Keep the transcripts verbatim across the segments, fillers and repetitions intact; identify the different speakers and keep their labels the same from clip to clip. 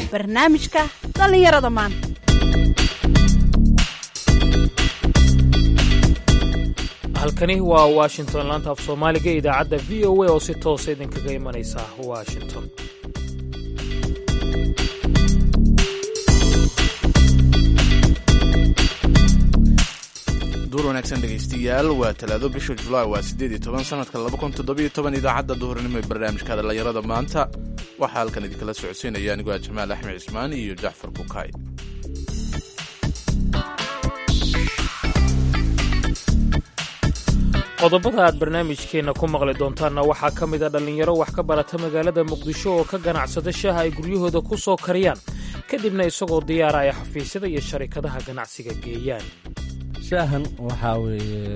Speaker 1: barnaamijka dhallinyarada maanta.
Speaker 2: halkani waa Washington, laanta af Soomaaliga, idaacadda V O A oo si toos ah idinkaga imanaysa Washington.
Speaker 3: duur wanaagsan dhegaystayaal, waa talaado bisha Julaay waa siddeed iyo toban sanadka laba kun toddoba iyo toban. idaacadda duhurnimo ee barnaamijka dhallinyarada maanta waxaa halkan idinkala socodsiinaya anigoo ah Jamaal Axmed Cismaan iyo Jacfar Kukaay.
Speaker 2: qodobada aad barnaamijkeenna ku maqli doontaanna waxaa ka mid a dhallinyaro wax ka barata magaalada Muqdisho oo ka ganacsada shaaha ay guryahooda ku soo kariyaan, kadibna isagoo diyaara ay xafiisyada iyo sharikadaha ganacsiga geeyaan.
Speaker 4: shaahan waxaa weeye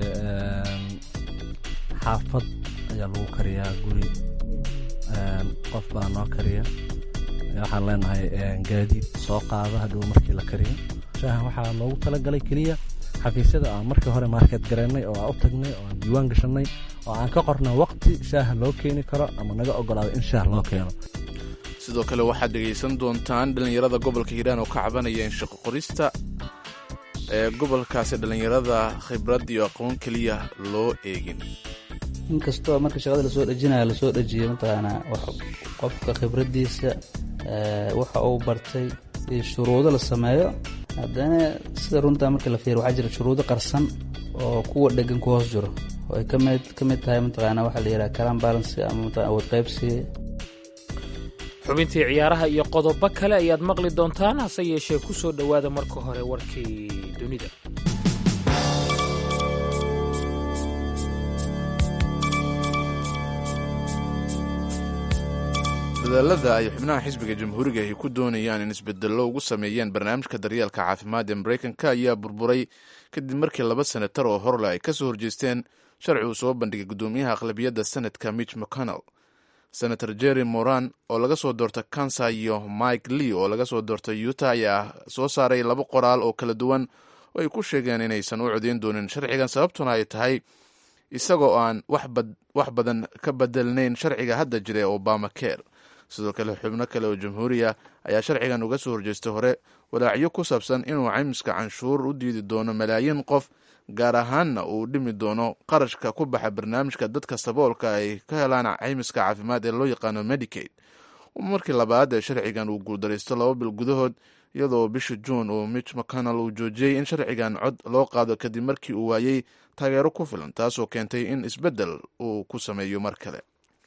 Speaker 4: xaafad ayaa lagu kariyaa, guri qof baa noo kariya. waxaan leenahay gaadiid soo qaada hadhow markii la kariyo. shaahan waxaa loogu talagalay keliya xafiisyada aan markii hore market gareennay oo aan u tagnay oo aan diiwaan gashanay oo aan ka qornay waqti shaaha loo keeni karo ama naga ogolaado in shaah loo keeno.
Speaker 3: sidoo kale waxaad dhegaysan doontaan dhallinyarada gobolka Hiiraan oo ka cabanaya in shaqo qorista ee gobolkaasi dhallinyarada khibrad iyo aqoon keliya loo eegin.
Speaker 5: inkastoo marka shaqada lasoo dhejinayo lasoo dhejiyo mataqaanaa qofka khibradiisa waxa uu bartay iyo shuruudo la sameeyo, haddana sida runtaa marka la fiiriyo waxaa jira shuruudo qarsan oo kuwa dhegan ku hoos jiro oo ay kamid ka mid tahay mataqaanaa waxaa la yidhaha kalan balance ama mataqaanaa awood qaybsi.
Speaker 2: xubintii ciyaaraha iyo qodobo kale ayaad maqli doontaan, hase yeeshee ku soo dhowaada marka hore warkii dunida.
Speaker 3: dadaalada ay xubnaha xisbiga jamhuuriga ay ku doonayaan in isbedello ugu sameeyeen barnaamijka daryeelka caafimaad ee Mareykanka ayaa burburay kadib markii laba senatar oo horle ay ka soo horjeesteen sharci uu soo bandhigay guddoomiyaha aqlabiyadda sanadka Mitch McConnell. senator Jerry Moran oo laga soo doortay Kansas iyo Mike Lee oo laga soo doortay Utah ayaa soo saaray laba qoraal oo kala duwan oo ay ku sheegeen inaysan u codeyn doonin sharcigan, sababtuna ay tahay isagoo aan wax badan ka bedelnayn sharciga hadda jira ee Obamacare. sidoo kale xubno kale oo jamhuuriya ayaa sharcigan uga soo horjeestay hore walaacyo ku saabsan inuu caymiska canshuur u diidi doono malaayiin qof, gaar ahaanna uu dhimi doono qarashka ku baxa barnaamijka dadka saboolka ay ka helaan caymiska caafimaad ee loo yaqaano Medicaid. markii labaad ee sharcigan uu guuldaraysto laba bil gudahood, iyadoo bishii Juun uu Mitch McConnell uu joojiyey in sharcigan cod loo qaado kadib markii uu waayey taageero ku filan, taasoo keentay in isbeddel uu ku sameeyo mar kale.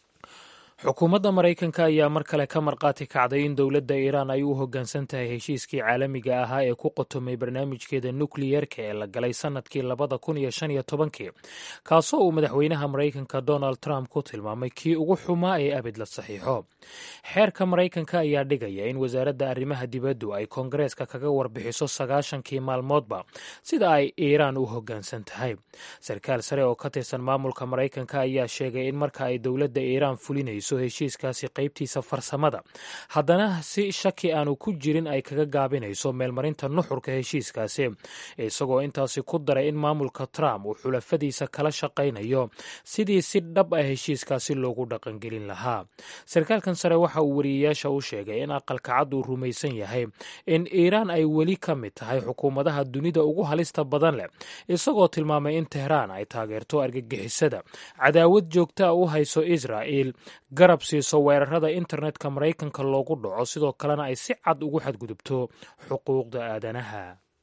Speaker 2: xukuumadda Maraykanka ayaa mar kale ka marqaati kacday in dowladda Iiraan ay u hoggaansan tahay heshiiskii caalamiga ahaa ee ku qotomay barnaamijkeeda nukliyeerka ee la galay sanadkii labada kun iyo shan iyo tobankii, kaasoo uu madaxweynaha Maraykanka Donald Trump ku tilmaamay kii ugu xumaa ee abid la saxiixo. xeerka Maraykanka ayaa dhigaya in wasaaradda arrimaha dibaddu ay Koongareeska kaga warbixiso sagaashankii maalmoodba sida ay Iiraan u hoggaansan tahay. sarkaal sare oo ka tirsan maamulka Maraykanka ayaa sheegay in marka ay dowladda Iiraan fulinayso heshiiskaasi qaybtiisa farsamada, haddana si shaki aanu ku jirin ay kaga gaabinayso meelmarinta nuxurka heshiiskaasi, isagoo intaasi ku daray in maamulka Trump uu xulafadiisa kala shaqaynayo sidii si dhab ah heshiiskaasi loogu dhaqangelin lahaa. sarkaalkan sare waxa uu wariyeyaasha u sheegay in aqalka cad uu rumaysan yahay in Iiraan ay weli ka mid tahay xukuumadaha dunida ugu halista badan leh, isagoo tilmaamay in Tehraan ay taageerto argagixisada, cadaawad joogta u hayso Israa'il, garab siiso weerarada internetka Maraykanka loogu dhaco, sidoo kalena ay si cad ugu xadgudubto xuquuqda aadanaha.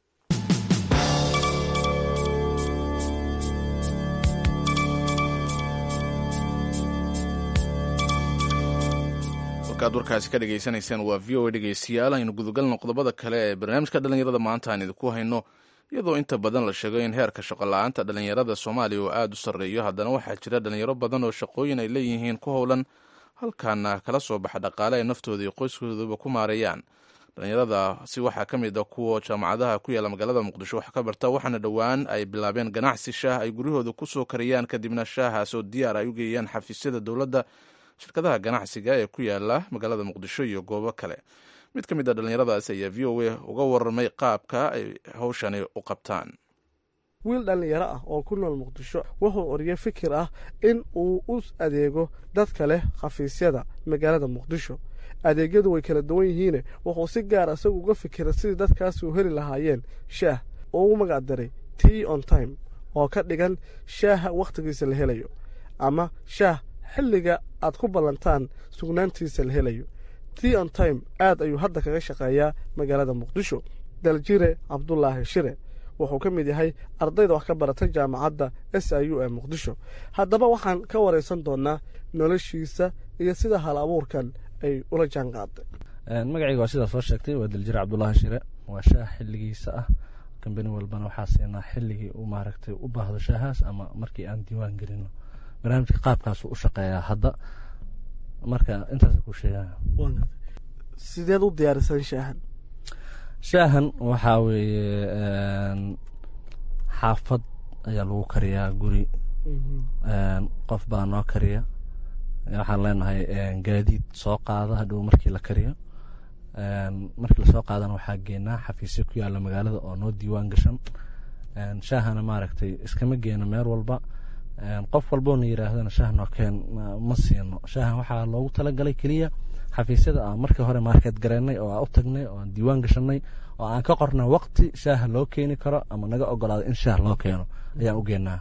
Speaker 3: warkaad warkaasi ka dhegaysanaysaan waa V O A. dhegaystayaal, aynu gudagalno qodobada kale ee barnaamijka dhallinyarada maanta aan idinku hayno. iyadoo inta badan la sheego in heerka shaqo la-aanta dhallinyarada Soomaaliya uu aada u sarreeyo, haddana waxaa jira dhallinyaro badan oo shaqooyin ay leeyihiin ku howlan, halkaana kala soo baxa dhaqaale ay naftooda iyo qoyskooduba ku maareeyaan. dhallinyaradaasi waxaa ka mid a kuwa jaamacadaha ku yaala magaalada Muqdisho wax ka barta, waxaana dhowaan ay bilaabeen ganacsi shaah ay guryahooda ku soo kariyaan, kadibna shaahaas oo diyaar ay u geeyaan xafiisyada dowladda, shirkadaha ganacsiga ee ku yaala magaalada Muqdisho iyo goobo kale. mid ka mid a dhallinyaradaasi ayaa V O A uga warramay qaabka ay hawshani u qabtaan.
Speaker 6: wiil dhallinyaro ah oo ku nool Muqdisho wuxuu oriyay fikir ah in uu u adeego dadka leh xafiisyada magaalada Muqdisho. adeegyadu way kala duwan yihiine wuxuu si gaar isagu uga fikira sidii dadkaasi u heli lahaayeen shaah oo u magac daray tea on time oo ka dhigan shaaha wakhtigiisa la helayo ama shaah xilliga aad ku ballantaan sugnaantiisa la helayo. tea on time aad ayuu hadda kaga shaqeeyaa magaalada muqdisho. daljire cabdulaahi shire wuxuu ka mid yahay ardayda wax ka barata jaamacadda s i u ee muqdisho. haddaba waxaan ka waraysan doonaa noloshiisa iyo sida hal abuurkan ay ula jaan qaaday.
Speaker 4: magacayga waa sidaa soo sheegtay, waa daljire cabdulaahi shire. waa shaah xilligiisa ah, kambani walbana waxaa siinaa xilligii uu maaragtay u baahdo shaahaas ama markii aan diiwaan gelino. barnaamijka qaabkaasuu u shaqeeyaa hadda, marka intaas ku sheegaa.
Speaker 6: sideed u diyaarisan shaahan?
Speaker 4: shaahan waxaa weeye xaafad ayaa lagu kariyaa, guri qof baa noo kariya. waxaan leenahay gaadiid soo qaada hadhow markii la kariyo. markii lasoo qaadana waxaa geenaa xafiisyo ku yaala magaalada oo noo diiwaan gashan. shaahana maaragtay iskama geeno meel walba, qof walboona yiraahdana shaah noo keen ma siino. shaahan waxaa loogu talagalay keliya xafiisyada aan markii hore market gareennay oo aan u tagnay oo aan diiwaan gashanay oo aan ka qornay waqti shaaha loo keeni karo ama naga ogolaado in shaah loo keeno ayaan u geenaa.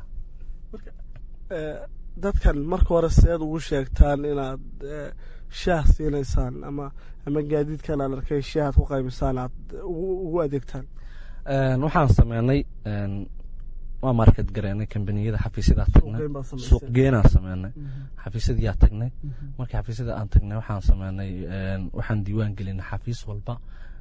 Speaker 6: dadkan marka hore seed ugu sheegtaan inaad shaah siinaysaan ama ama gaadiidkan aad arkay shaahaad ku qaybisaan aad ugu adeegtaan?
Speaker 4: waxaan sameynay waa market gareennay kambaniyada xafiisyada tagnay, suuq geenaan sameynay, xafiisyada tagnay. markii xafiisyada aan tagnay waxaan sameynay waxaan diiwaan gelinay xafiis walba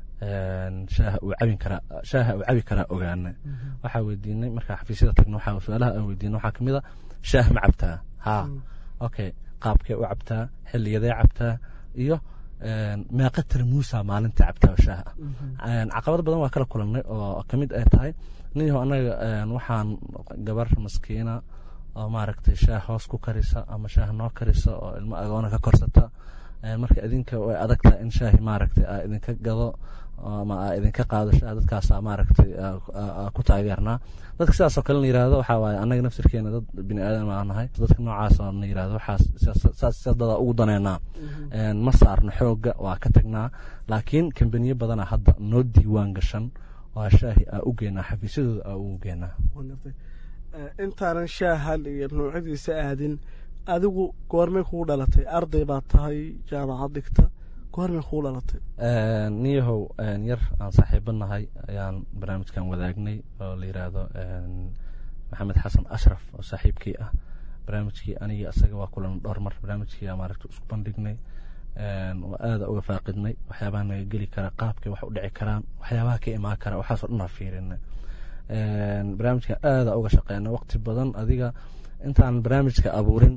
Speaker 4: shaaha uu cabin kara shaaha uu cabi kara ogaanay. waxaa weydiinay markaa xafiisyada tagnay, waxaa su'aalaha aan weydiinay waxaa kamid ah shaah ma cabtaa? ha okay, qaabkee u cabtaa, xilliyaday cabtaa, iyo meeqa tarmuusa maalintii cabtaa shaaha. caqabado badan waa kala kulannay oo kamid ay tahay ninyahow annaga waxaan gabar maskiina oo maaragtay shaah hoos ku karisa ama shaah noo karisa oo ilmo agoona ka korsata. marka idinka way adagtaa in shaahi maaragtay aa idinka gado ama aa idinka qaado shaah, dadkaasaa maaragtay ku taageernaa. dadka sidaasoo kale na yirahdo waxaa waaye annaga nafsirkeena dad bini aadan aa nahay, dadka noocaasoo na yirahdo waxaas sidaas dadaa ugu daneynaa. ma saarno xoogga, waa ka tagnaa. laakiin kambaniyo badana hadda noo diiwaan gashan waa shaahi aa u geenaa, xafiisyadooda aa ugu geenaa.
Speaker 6: intaanan shaahan iyo noocyadiisa aadin, adigu goormay kugu dhalatay? arday baad tahay, jaamacad dhigta, goormay kugu dhalatay?
Speaker 4: niyahow yar aan saaxiibo nahay ayaan barnaamijkan wadaagnay oo la yiraahdo maxamed xasan ashraf oo saaxiibkii ah. barnaamijkii aniga asaga waa kulan dhowr mar barnaamijkii aan maaragtay isku bandhignay, waa aada uga faaqidnay waxyaabaha naga geli kara, qaabkay wax u dhici karaan, waxyaabaha ka imaan kara, waxaasoo dhan aan fiirinay. barnaamijkan aada uga shaqeynay waqti badan, adiga intaan barnaamijka abuurin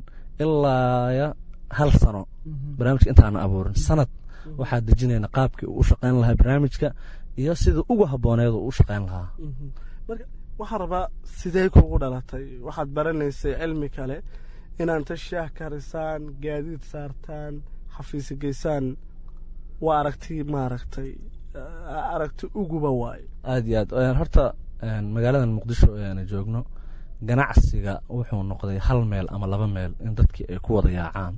Speaker 4: ilaa hal sano barnaamijka intaan abuurin sanad waxaa dejinayna qaabkii uu u shaqeyn lahaa barnaamijka iyo sida ugu habbooneed uu u shaqeyn lahaa.
Speaker 6: marka waxaan rabaa sidee kugu dhalatay? waxaad baranaysay cilmi kale inaanta shaah karisaan, gaadiid saartaan, xafiisi geysaan. waa aragti maaragtay aragti uguba waayo.
Speaker 4: aad iyo aad horta magaaladan muqdisho ayaana joogno, ganacsiga wuxuu noqday hal meel ama laba meel in dadkii ay ku wada yaacaan.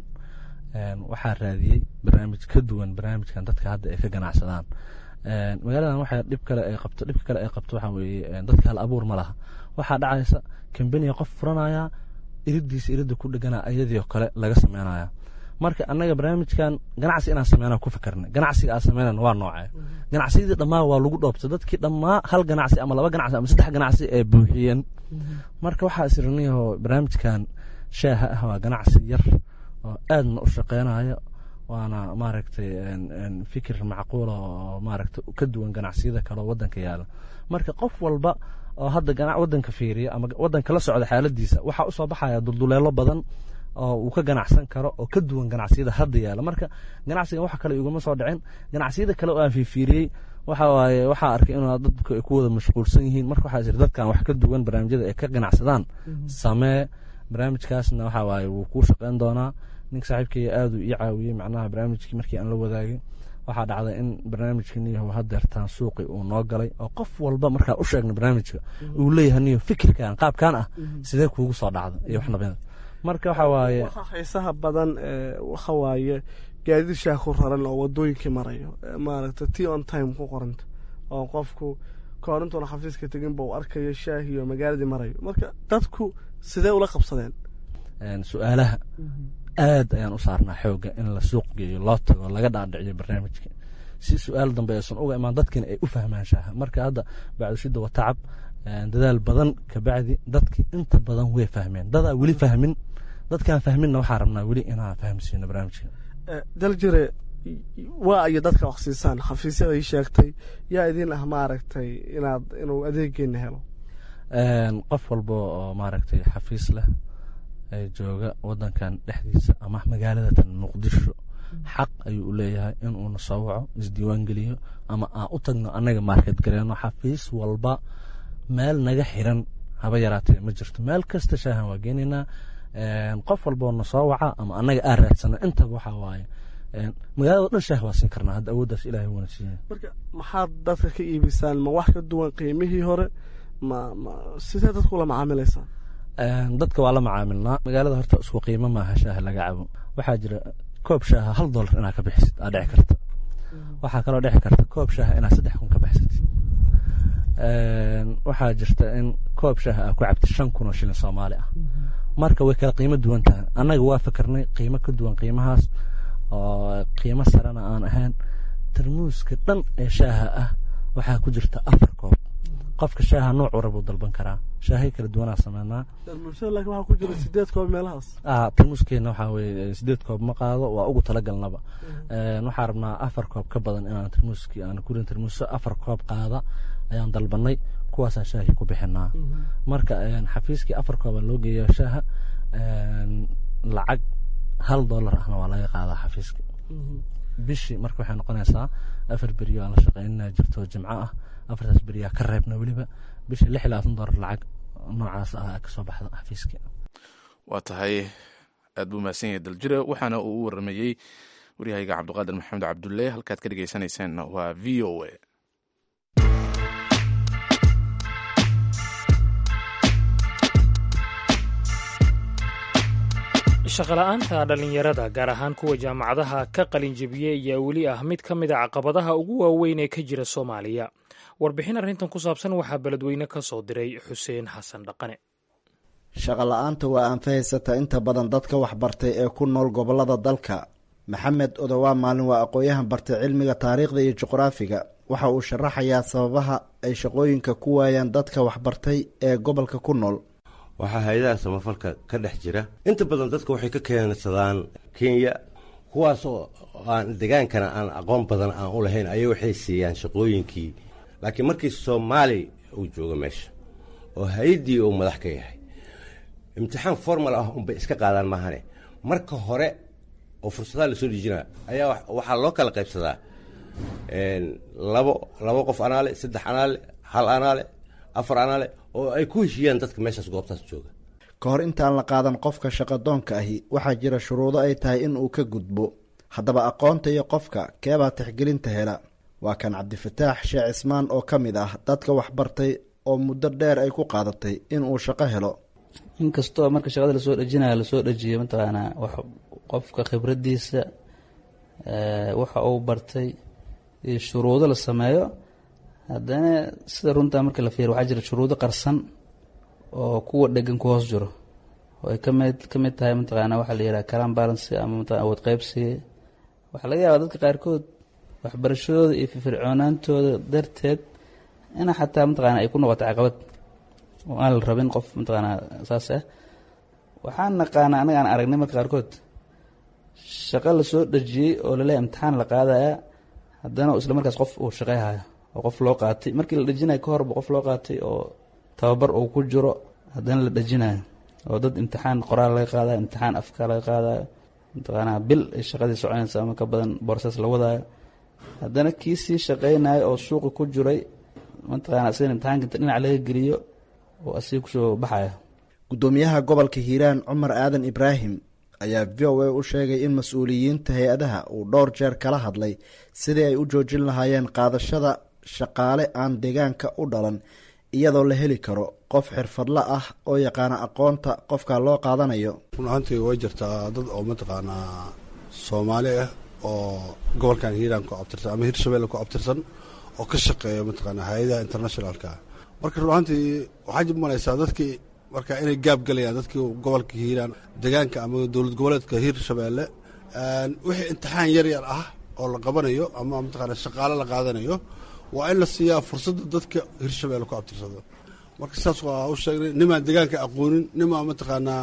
Speaker 4: waxaa raadiyey barnaamij ka duwan barnaamijkan dadka hadda ay ka ganacsadaan. magaaladan waxaa dhib kale ay qabto dhibka kale ay qabto waxaa weeye dadka hal abuur ma laha. waxaa dhacaysa kambaniga qof furanaya, iridiisa iridda ku dhegana ayadii oo kale laga sameynaya. marka annaga barnaamijkan ganacsi inaan sameynaa ku fikirnay. ganacsiga aan sameynayna waa noocee? ganacsiyadii dhammaa waa lagu dhoobtay, dadkii dhammaa hal ganacsi ama laba ganacsi ama saddex ganacsi ee buuxiyeen. marka waxaa isirniyahoo barnaamijkan shaaha ah waa ganacsi yar oo aadna u shaqeynayo, waana maaragtay fikir macquula oo maaragtay ka duwan ganacsiyada kale oo waddanka yaala. marka qof walba oo hadda waddanka fiiriya ama waddanka la socda xaaladiisa waxaa u soo baxaya dulduleelo badan oo uu ka ganacsan karo oo ka duwan ganacsiyada hadda yaala. marka ganacsigan wax kale iguma soo dhicin. ganacsiyada kale oo aan fiiriyey waxa waaye waxaa arkay inuu dadku ay ku wada mashquulsan yihiin. marka waxaa jira dadkan wax ka duwan barnaamijyada ay ka ganacsadaan samee. barnaamijkaasna waxa waaye wuu kuu shaqeyn doonaa. ninka saaxiibkayga aad uu ii caawiyey macnaha barnaamijkii markii aan la wadaagay. waxaa dhacday in barnaamijka niyahow haddeertaan suuqi uu noo galay oo qof walba markaa u sheegna barnaamijka uu leeyahay niyo fikirkan qaabkan ah sidee kuugu soo dhacda iyo wax nabada. marka waxa waaye
Speaker 6: waxa xiisaha badan waxa waaye gaadiid shaah ku raran oo wadooyinkii marayo maaragta tea on time ku qoranta oo qofku koorintuna xafiiska teginba uu arkayo shaah iyo magaaladii marayo marka dadku sidee ula qabsadeen
Speaker 4: su-aalaha aad ayaan u saarnaa xooga in la suuq geeyo loo tago laga dhaadhiciyo barnaamijka si su-aal dambe aysan uga imaan dadkina ay u fahmaan shaaha marka hadda bacdushida waa tacab dadaal badan kabacdi dadki inta badan way fahmeen dadaa weli fahmin dadkaan fahminna waxaa rabnaa weli inaan fahamsiino barnaamijka
Speaker 6: daljire waa iyo dadka wax siisaan xafiisyada sheegtay yaa idin ah maaragtay inaad inuu adeegeena helo
Speaker 4: qof walba oo maaragtay xafiis leh ee jooga wadankan dhexdiisa ama magaalada tan muqdisho xaq ayuu u leeyahay inuu na soo waco isdiiwaan geliyo ama aan u tagno annaga market gareeno xafiis walba meel naga xiran haba yaraatee ma jirto meel kasta shaahan waa geenaynaa qof walboo na soo waca ama annaga aan raadsana intaba waxaa waaye magaalada dhan shaah waa siin karnaa hadda awooddaas ilaahay wuuna siiyey
Speaker 6: marka maxaad dadka ka iibisaan ma wax ka duwan qiimihii hore ma ma sidee dadku la macaamilaysaan
Speaker 4: dadka waa la macaamilnaa magaalada horta isku qiimo maaha shaaha laga cabo waxaa jira koob shaaha hal dollar inaad ka bixisid aad dhici karta waxaa kaloo dhici karta koob shaaha inaad saddex kun ka bixisatid waxaa jirta in koob shaaha aad ku cabtid shan kun oo shilin soomaali ah marka way kala qiimo duwan tahay annaga waa fakarnay qiimo ka duwan qiimahaas oo qiimo sarena aan ahayn tarmuuska dhan ee shaaha ah waxaa ku jirta afar koob qofka shaaha noocu rabuu dalban karaa shaahay kala duwanaa sameynaa
Speaker 6: tarmuuska laakiin waxaa ku jira sideed koob meelahaas
Speaker 4: ah tarmuuskeena waxaa weeye sideed koob ma qaado waa ugu talagalnaba waxaa rabnaa afar koob ka badan inaan tarmuuskii aan kurin tarmuuso afar koob qaada ayaan dalbanay kuwaasaan shaahii ku bixinaa marka xafiiskii afar kooba loo geeya shaaha lacag hal dollar ahna waa laga qaadaa xafiiska bishii marka waxay noqonaysaa afar beriyo aan la shaqaynaa jirto jimco ah afartaas beriyaa ka reebna weliba bishii lix iyo labaatan dollar lacag noocaas ah ka soo baxda xafiiska
Speaker 3: waa tahay aad buu mahadsan yahay daljire waxaana uu u waramayey waryahayga cabdiqaadir maxamed cabdulle halkaad ka dhegeysaneyseen waa v o a
Speaker 2: shaqala-aanta dhallinyarada gaar ahaan kuwa jaamacadaha ka qalinjebiyey ayaa weli ah mid ka mid a caqabadaha ugu waaweyn ee ka jira soomaaliya warbixin arrintan ku saabsan waxaa beledweyne ka soo diray xuseen xasan dhaqane
Speaker 7: shaqala-aanta waa aanfahaysata inta badan dadka waxbartay ee ku nool gobollada dalka maxamed odowaa maalin waa aqoon-yahan bartay cilmiga taariikhda iyo juqraafiga waxa uu sharaxayaa sababaha ay shaqooyinka ku waayaan dadka waxbartay ee gobolka ku nool
Speaker 8: waxaa hay-adaha samafalka ka dhex jira inta badan dadka waxay ka keensadaan kenya kuwaasoo aan degaankana aan aqoon badan aan u lahayn ayay waxay siiyaan shaqooyinkii laakiin markii soomaali uu joogo meesha oo hay-addii uu madax ka yahay imtixaan formal ah unbay iska qaadaan maahane marka hore oo fursadaha lasoo dhijinaa ayaa waxaa loo kala qaybsadaa labo labo qof anaale saddex anaale hal anaale afar anaale oo ay ku heshiiyaan dadka meeshaas goobtaas jooga
Speaker 7: ka hor intaan la qaadan qofka shaqadoonka ahi waxaa jira shuruudo ay tahay in uu ka gudbo haddaba aqoonta iyo qofka keebaa tixgelinta hela waa kan cabdifataax sheekh cismaan oo ka mid ah dadka waxbartay oo muddo dheer ay ku qaadatay in uu shaqo helo
Speaker 5: inkastoo marka shaqada lasoo dhejinayo lasoo dhejiyo mataqaanaa wax qofka khibraddiisa waxa uu bartay iyo shuruudo la sameeyo haddana sida runtaa marka la fiiriyo waxaa jira shuruudo qarsan oo kuwa dhegan ku hoos jiro oo ay kamid ka mid tahay mataqaanaa waxaa la yidhaha calam balancy ama mataqana awood qaybsiga waxaa laga yaabaa dadka qaarkood waxbarashadooda iyo firfircoonaantooda darteed ina xataa mataqaana ay ku noqoto caqabad oo aan la rabin qof mataqaanaa saas ah waxaan naqaanaa anaga aan aragnay marka qaarkood shaqo lasoo dhejiyey oo laleeyahay imtixaan la qaadaya haddana isla markaas qof uu shaqeyhayo oo qof loo qaatay markii la dhejinayo ka horba qof loo qaatay oo tababar uu ku jiro haddana la dhejinayo oo dad imtixaan qoraal laga qaadayo imtixaan afka laga qaadayo mataqaanaa bil ay shaqadii soconaysa ama ka badan boorsaas la wadaayo haddana kii sii shaqeynayo oo suuqi ku jiray mataqaanaa sida imtixaanka inta dhinac laga geliyo oo asii kusoo baxaya
Speaker 7: guddoomiyaha gobolka hiiraan cumar aadan ibraahim ayaa v o a u sheegay in mas-uuliyiinta hay-adaha uu dhowr jeer kala hadlay sidii ay u joojin lahaayeen qaadashada shaqaale aan deegaanka u dhalan iyadoo la heli karo qof xirfadla ah oo yaqaana aqoonta qofka loo qaadanayo
Speaker 9: run ahaantii way jirtaa dad oo mataqaanaa soomaali ah oo gobolkan hiiraan ku abtirsan ama hirshabeelle ku abtirsan oo ka shaqeeya mataqaana hay-adaha internationalka marka run ahaantii waxaa jib malaysaa dadkii marka inay gaab galayaan dadkii gobolka hiiraan deegaanka ama dowlad goboleedka hirshabeelle wixii imtixaan yar yar ah oo la qabanayo ama mataqaana shaqaale la qaadanayo waa in la siiyaa fursadda dadka hirshabeelle ku abtirsado marka sidaas waa u sheegnay nimaan deegaanka aqoonin nimaan mataqaanaa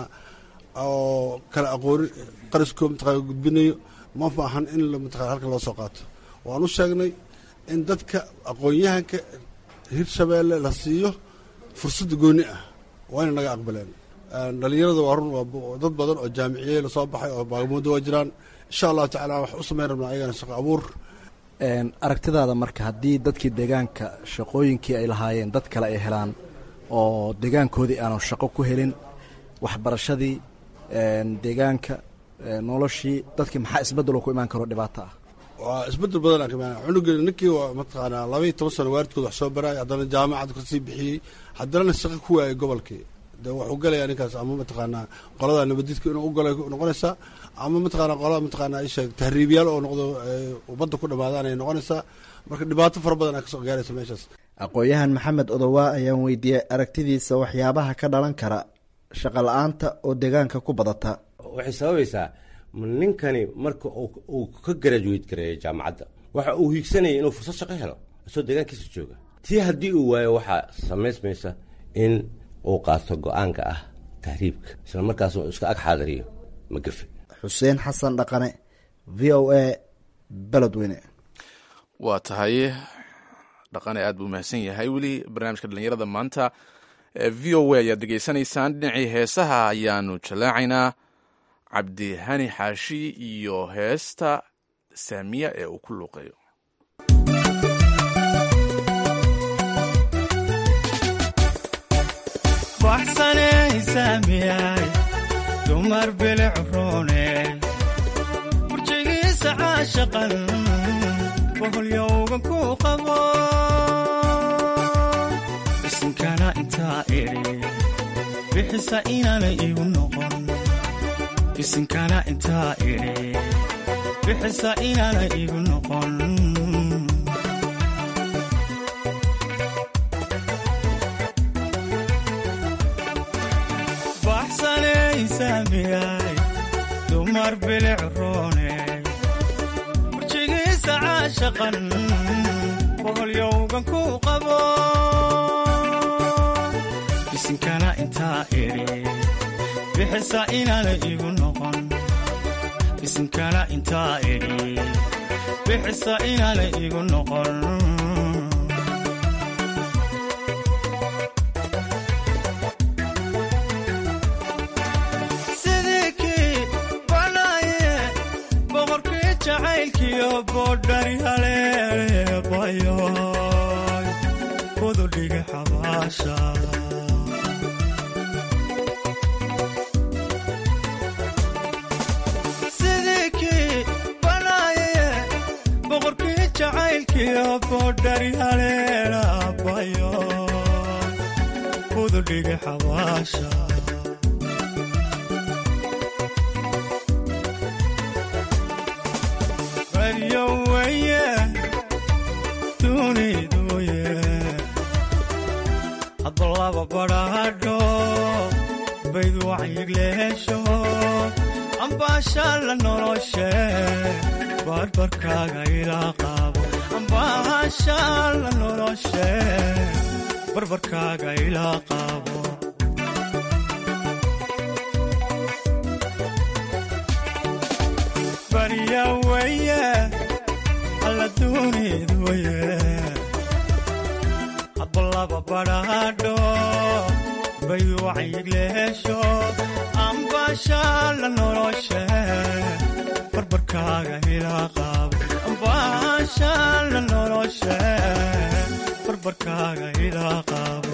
Speaker 9: oo kala aqoonin qariskoo mataqaana gudbinayo ma baahan in mataqana halkan loo soo qaato waan u sheegnay in dadka aqoon-yahanka hirshabeelle la siiyo fursadda gooni ah waa inay naga aqbaleen dhalinyarada waa run waa dad badan oo jaamiciye lasoo baxay oo baagamuuddo waa jiraan insha allahu tacala wax u samayn rabnaa ayagana shaqo abuur
Speaker 7: aragtidaada marka haddii dadkii deegaanka shaqooyinkii ay lahaayeen dad kale ay helaan oo deegaankoodii aanu shaqo ku helin waxbarashadii deegaanka noloshii dadkii maxaa isbeddel oo ku imaan karo dhibaato ah
Speaker 9: waa isbeddel badan ka imaan cunugeena ninkii waa mataqaanaa laba iyo toban sano waalidkood wax soo baraay haddana jaamacad kasii bixiyey haddana shaqo ku waayay gobolkii de wuxuu galayaa ninkaas ama mataqaanaa qolada nabadidka inuu u galay noqonaysaa ama mataqaanaa qolada mataqaanaa isheeg tahriibyaal oo noqdo ubadda ku dhamaadaan ay noqonaysaa marka dhibaato fara badan aa kasoo gaaraysa meeshaas
Speaker 7: aqoon-yahan maxamed odowaa ayaan weydiiyey aragtidiisa waxyaabaha ka dhalan kara shaqa la-aanta oo deegaanka ku badata
Speaker 8: waxay sababaysaa ninkani marka uu ka graduate gareeyo jaamacadda waxa uu hiigsanaya inuu fursad shaqo helo isoo deegaankiisa jooga tii haddii uu waayo waxaa samaysmaysa in uu qaato go-aanka ah tahriibka isla markaas uu iska ag xaadiriyo magafe
Speaker 7: xuseen xasan dhaqane v o a beledweyne
Speaker 3: waa tahay dhaqane aad buu mahadsan yahay weli barnaamijka dhallinyarada maanta ee v o a ayaad degeysanaysaan dhinacii heesaha ayaanu jalaacaynaa cabdihani xaashi iyo heesta saamiya ee uu ku luuqeeyo
Speaker 10: waxsaney saamiyay dumar bilic roone burjigiisa caashaqan boholyowga ku qabo isinkana intaa idhi bixisa inaana igu noqon isinkana intaa idhi bixisa inaana igu noqon baxsaney saamiyay dumar bilic roone burjigiisa caashaqan boholyowgan ku qabo isinkana intaa idhi bixisa inaana igu noqon isinkana intaa idhi bixisa inaana igu noqon sidii kii banaaye boqorkii jacaylkiyo boodhari haleebayo kududhiga xabaasha jacaylkiyo boodhari haleelabayo kududhiga xabaasha baryo weye duniduye hadba laba badhaadho bayd wacyigleesho ambaashaa la noloshe barbarkaaga ilaa qaabo ambaashaa la noloshe barbarkaaga ilaa qaabo barya weye alla duunidu weye hadba laba badhaadho bayd wacyigleesho ambaashaa la noloshe barbarkaaga ilaa qaabo ambaashaa la noloshe barbarkaaga ilaa qaabo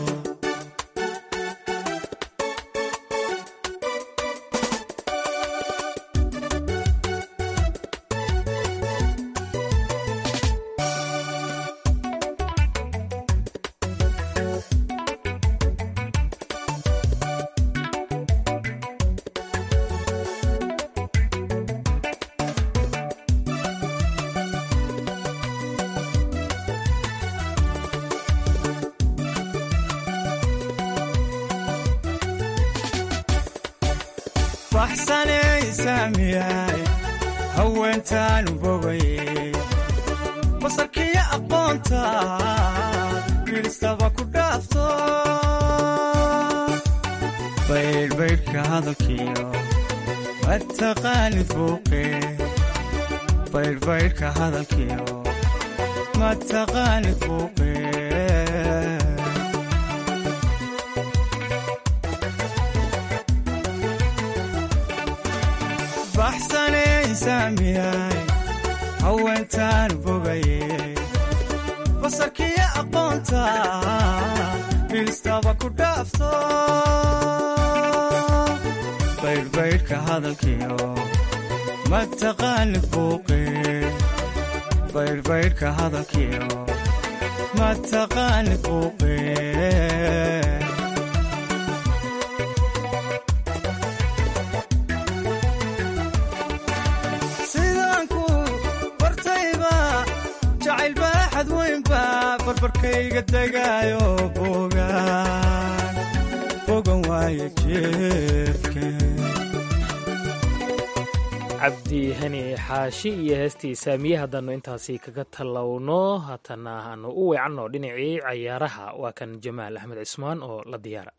Speaker 10: baxsanaysa miyay haweentaan bogaye basarkiya aqoonta bilistaba ku dhaafto baydhbaydhka hadalkiyo mataqaani fooqe baydhbaydhka hadalkiyo mataqaani fooqe baxsanaysa miyay haweentaan bogaye basarkiya aqoonta bilistaba ku dhaafto baydhbaydhka hadalkiyo mataqaani fooqe baydhbaydhka hadalkiyo mataqaani fooqe sidaanku bartayba jacayl baaxad weynba barbarkayga degaayo bogaan bogan waayo jeefke
Speaker 2: cabdi hani xaashi iyo heestii saamiye haddaannu intaasi kaga tallowno haatana aanu u weecanno dhinacii cayaaraha waa kan jamaal axmed cismaan oo la diyaara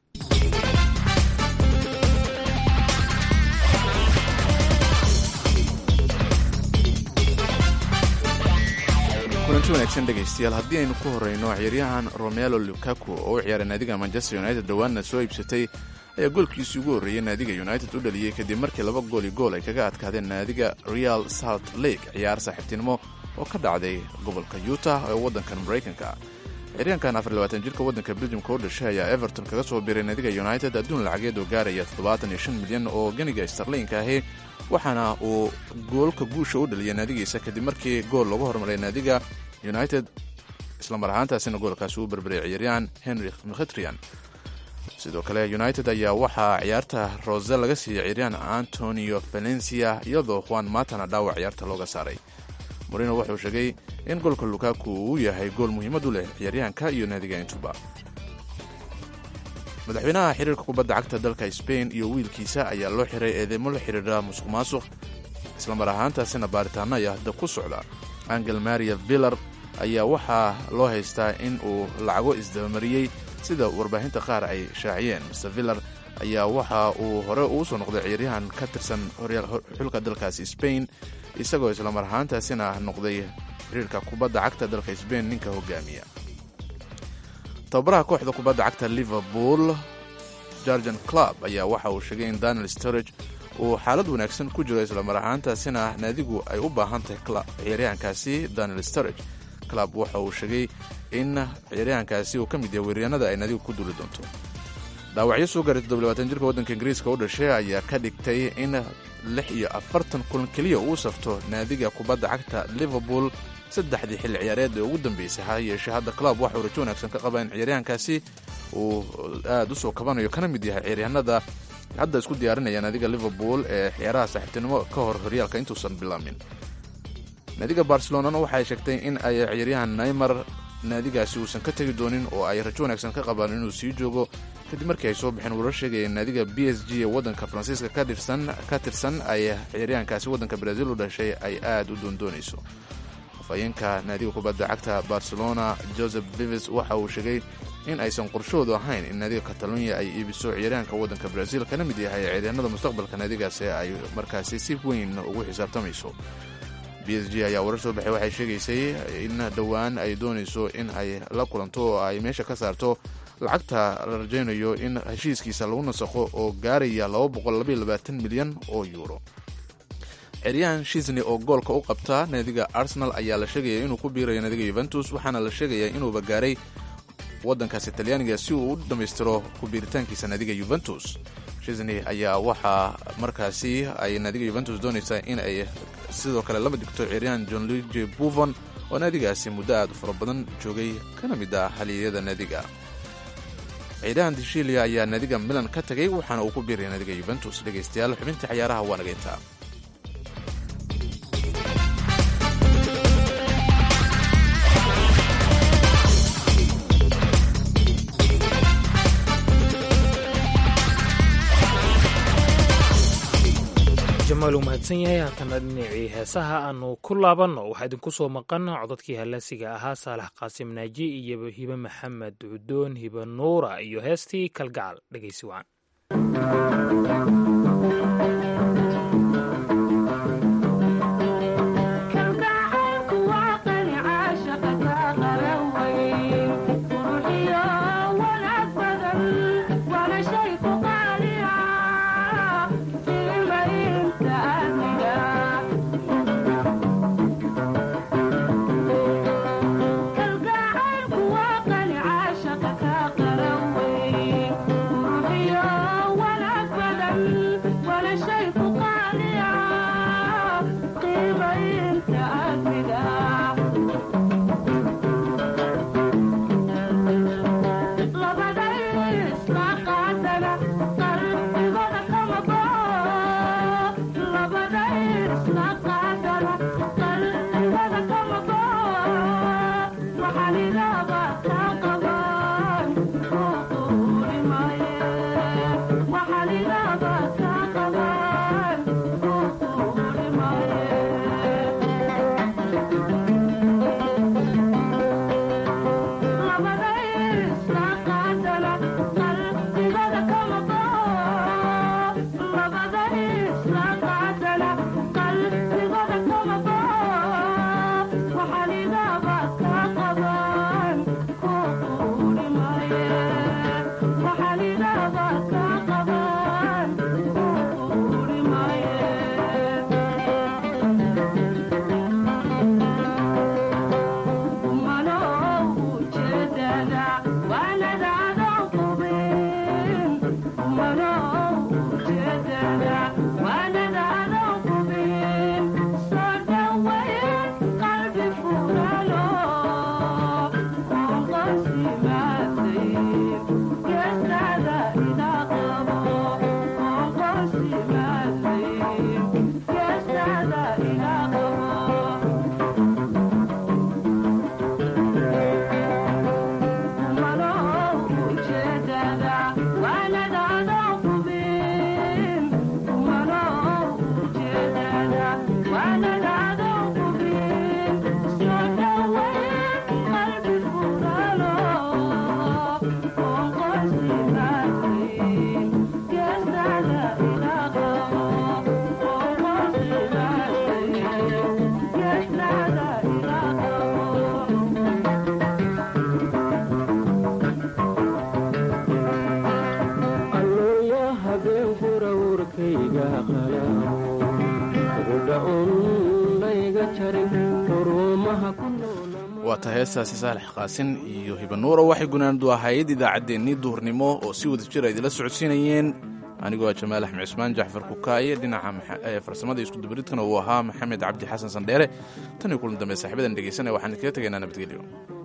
Speaker 3: kulanti wanaagsan dhegaystayaal haddii aynu ku horrayno ciyaaryahan romelo lukaku oo u ciyaaray naadiga manchester united dhowaanna soo iibsatay ayaa goolkiisii ugu horreeyey naadiga united u dhaliyey kadib markii laba gooli gool ay kaga adkaadeen naadiga real salt lake ciyaar saaxiibtinimo oo ka dhacday gobolka utah ee waddankan maraykanka ciyaaryahankan afar iyo labaatan jirka waddanka beljimka u dhashay ayaa everton kaga soo biiray naadiga united adduun lacageed oo gaaraya toddobaatan iyo shan milyan oo ganiga starliinka ahi waxaana uu goolka guusha u dhaliyay naadigiisa kadib markii gool lagu hormaray naadiga united islamar ahaantaasina goolkaasi uu berberay ciyaaryahan henry mkhitrian sidoo kale united ayaa waxaa ciyaarta rose laga siiyey ciyaaryahan antonio valencia iyadoo juan matana dhaawac ciyaarta looga saaray morino wuxuu sheegay in goolka lukaku uu yahay gool muhiimad u leh ciyaaryahanka iyo naadiga intuba madaxweynaha xiriirka kubadda cagta dalka Spain iyo wiilkiisa ayaa loo xiray eedeymo la xiriira musuq maasuq islamar ahaantaasina baaritaano ayaa hadda ku socda Angel Maria Villar ayaa waxaa loo haystaa in uu lacago isdabamariyey sida warbaahinta qaar ay shaaciyeen mister Villar ayaa waxa uu hore ugu soo noqday ciyaaryahan ka tirsan xulka dalkaasi Spain isagoo islamar ahaantaasina noqday xiriirka kubadda cagta dalka Spain ninka hogaamiya tababaraha kooxda kubadda cagta Liverpool Jurgen Klopp ayaa waxa uu sheegay in Daniel Sturridge uu xaalad wanaagsan ku jiro isla mar ahaantaasina naadigu ay u baahan tahay ciyaaryahankaasi Daniel Sturridge. Klopp waxa uu sheegay in ciyaaryahankaasi uu ka mid yahay weeraryahanada ay naadigu ku duuli doonto. dhaawacyo soo gaaray toddoba iyo labaatan jirka waddanka Ingiriiska u dhashay ayaa ka dhigtay in lix iyo afartan kulan keliya uu safto naadiga kubadda cagta Liverpool saddexdii xilli ciyaareed ee ugu dambeysay ha yeeshee hadda Klopp waxa uu rajo wanaagsan ka qabaa in ciyaaryahankaasi uu aad u soo kabanayo kana mid yahay ciyaaryahanada hadda isku diyaarinaya naadiga Liverpool ee ciyaaraha saaxiibtinimo ka hor horyaalka intuusan bilaamin. naadiga Barcelona waxay sheegtay in ay ciyaaryahan Neymar naadigaasi uusan ka tagi doonin oo ay rajo wanaagsan ka qabaan inuu sii joogo kadib markii ay soo bixeen warar sheegaya naadiga B S G ee waddanka Faransiiska ka tirsan ka tirsan ay ciyaaryahankaasi waddanka Brazil u dhashay ay aad u doondoonayso. afayeenka naadiga kubadda cagta Barcelona Josep Vives waxa uu sheegay in aysan qorshoodu ahayn in naadiga Catalonia ay iibiso ciyaaryahanka waddanka Brazil kana mid yahay ciyaaryahanada mustaqbalka naadigaasi ay markaasi si weyn ugu xisaabtamayso. B S G ayaa warar soo baxay waxay sheegaysay in dhowaan ay doonayso in ay la kulanto oo ay meesha ka saarto lacagta la rajaynayo in heshiiskiisa lagu nasakho oo gaaraya laba boqol laba iyo labaatan milyan oo euro. ciyaaryahan Szczesny oo goolka u qabta naadiga Arsenal ayaa la sheegaya inuu ku biirayo naadiga Juventus waxaana la sheegayaa inuuba gaaray waddankaasi Talyaaniga si uu u dhammaystiro ku biiritaankiisa naadiga Juventus. Szczesny ayaa waxaa markaasi ay naadiga Juventus doonaysaa in ay sidoo kale laba digto ciyaaryahan Gianluigi Buffon oo naadigaasi muddo aad u fara badan joogay kana mid ah haliyada naadiga. ciyaaryahan Dishilia ayaa naadiga Milan ka tagay waxaana uu ku biiray naadiga Juventus. dhegaystayaal xubinta ciyaaraha waa naga intaa.
Speaker 2: ismaaciil uu mahadsan yahay. haatana dhinacii heesaha aanu ku laabanno waxaa idinku soo maqan codadkii halaasiga ahaa saalax qaasim naaji iyo hibe maxamed cudoon hibe nuura iyo heestii kalgacal. dhegeysi wacan.
Speaker 3: waata heestaasi saalax qaasin iyo hibanuura waxay gunaanadu ahayd idaacaddeenii duhurnimo oo si wada jir ay idila socodsiinayeen anigoo jamaal axmed cismaan jacfar kukaaye dhinaca farsamada isku dubaridkana uu ahaa maxamed cabdi xasan sandheere tan iyo kulan dambe saaxiibadan dhegeysanaya waxaan idinkaga tegaynaa nabadgelyo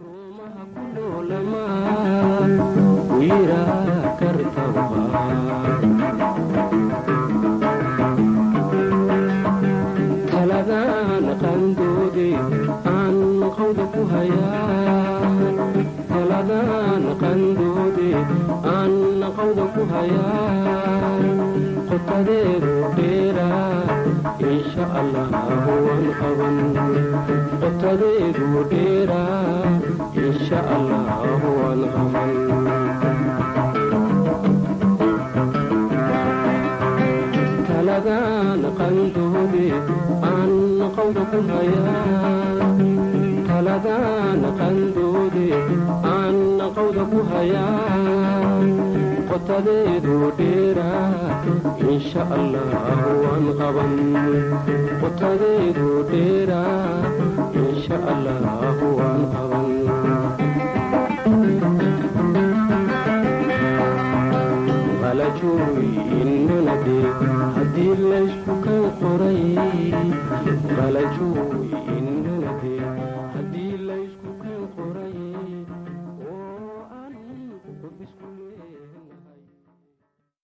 Speaker 11: taladan qandoode aan qawda ku hayaa qotadeedu dheera insha allah waan qaban qotadeedu dheera insha allah waan qaban taladan qandoode aan qawda ku hayaa taladan qandoode aan qawda ku hayaa qotadeedu dheera insha allah waan qaban qotadeedu dheera insha allah waan qaban qalajooy inanade haddii laysku kan qoray qalajooy inanade